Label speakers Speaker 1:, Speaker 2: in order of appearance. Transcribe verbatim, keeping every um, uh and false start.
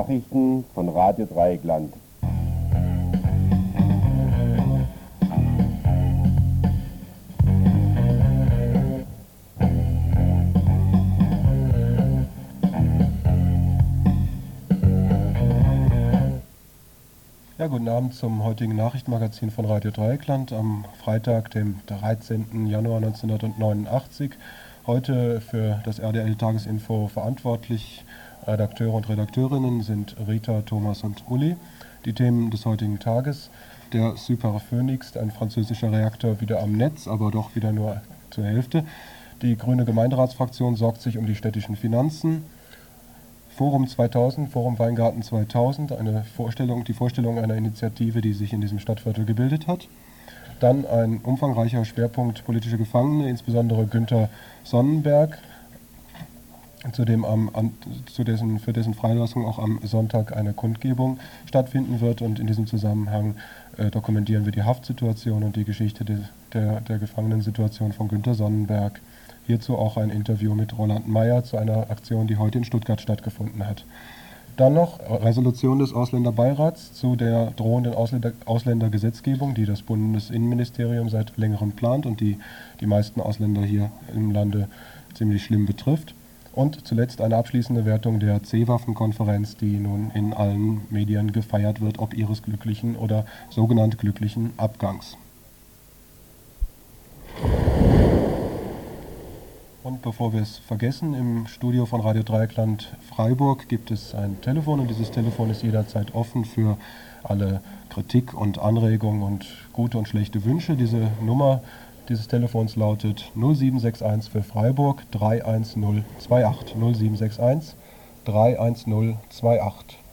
Speaker 1: Nachrichten von Radio Dreieckland.
Speaker 2: Ja, guten Abend zum heutigen Nachrichtenmagazin von Radio Dreieckland am Freitag, dem dreizehnten Januar neunzehnhundertneunundachtzig. Heute für das R D L-Tagesinfo verantwortlich. Redakteure und Redakteurinnen sind Rita, Thomas und Uli. Die Themen des heutigen Tages: der Super Phoenix, ein französischer Reaktor, wieder am Netz, aber doch wieder nur zur Hälfte. Die grüne Gemeinderatsfraktion sorgt sich um die städtischen Finanzen. Forum zweitausend, Forum Weingarten zweitausend, eine Vorstellung, die Vorstellung einer Initiative, die sich in diesem Stadtviertel gebildet hat. Dann ein umfangreicher Schwerpunkt politische Gefangene, insbesondere Günter Sonnenberg, zu dem am, an, zu dessen, für dessen Freilassung auch am Sonntag eine Kundgebung stattfinden wird. Und in diesem Zusammenhang äh, dokumentieren wir die Haftsituation und die Geschichte de, der, der Gefangenensituation von Günter Sonnenberg. Hierzu auch ein Interview mit Roland Meyer zu einer Aktion, die heute in Stuttgart stattgefunden hat. Dann noch Resolution des Ausländerbeirats zu der drohenden Ausländer Ausländergesetzgebung, die das Bundesinnenministerium seit längerem plant und die die meisten Ausländer hier im Lande ziemlich schlimm betrifft. Und zuletzt eine abschließende Wertung der C-Waffen-Konferenz, die nun in allen Medien gefeiert wird, ob ihres glücklichen oder sogenannt glücklichen Abgangs. Und bevor wir es vergessen, im Studio von Radio Dreieckland Freiburg gibt es ein Telefon und dieses Telefon ist jederzeit offen für alle Kritik und Anregungen und gute und schlechte Wünsche. Diese Nummer dieses Telefons lautet null sieben sechs eins für Freiburg drei eins null zwei acht null sieben sechs eins drei eins null zwei acht.